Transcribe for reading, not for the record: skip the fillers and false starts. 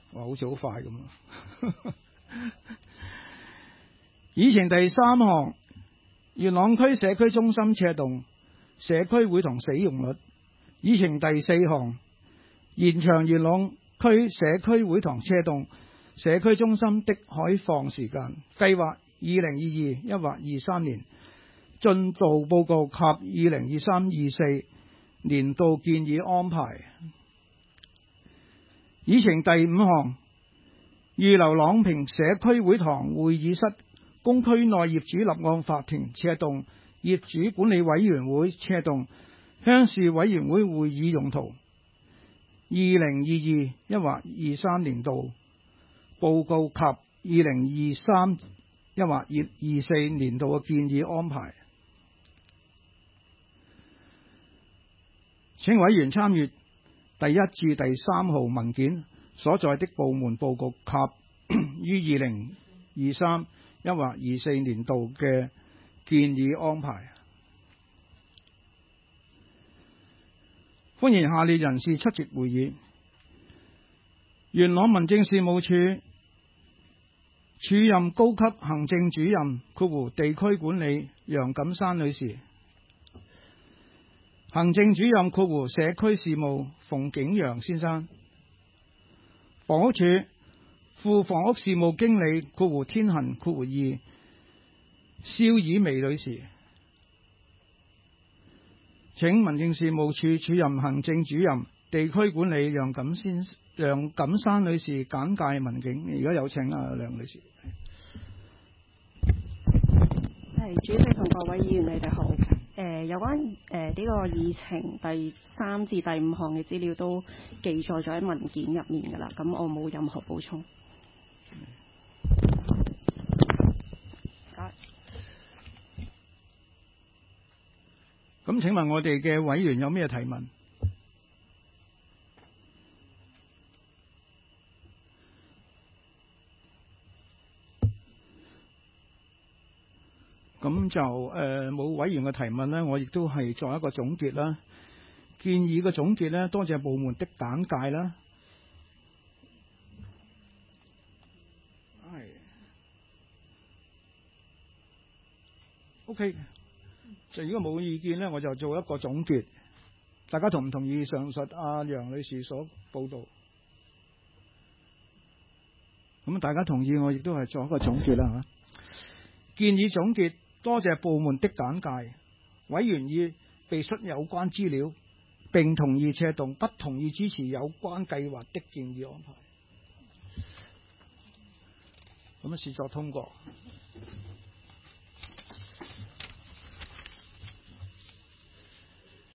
哇，好似好快咁啊！議程第3項，元朗區社區中心斜棟社區會堂使用率。議程第4項，延長元朗區社區會堂斜棟社區中心的開放時間。計劃2022抑或23年進度報告及2023-24年度建議安排。議程第5項，預留朗屏社區會堂會議室供區內業主立案法團斜棟業主管理委員會斜棟鄉事委員會會議用途。2022抑或23年度報告及2023抑或24年度嘅建議安排。請委員參閱第1至第3號文件所在的部門報告及於2023抑或24年度嘅建議安排。歡迎下列人士出席會議：元朗民政事務處署任高級行政主任地區管理楊錦珊女士，行政主任社區事務馮景陽先生，房屋署副房屋事務經理天恒蕭以薇女士。請民政事務處署任行政主任地區管理楊錦珊女士簡介文件。而家有請梁女士。 主席同各位議員，你哋好。有關呢個議程第3至第5項嘅資料都記載咗喺文件入面㗎啦，咁我冇任何補充。 咁請問我哋嘅委員有咩提問？咁就冇委員嘅提問呢，我亦都係作一個總結啦。建議嘅總結呢，多謝部門的簡介啦。係。OK。就如果冇意見呢，我就做一個總結。大家同唔同意上述楊女士所報導？咁大家同意，我亦都係做一個總結啦。建議總結，多謝部門的簡介。委員已備悉有關資料，並同意斜棟，不同意支持有關計劃的建議安排。咁視作通過。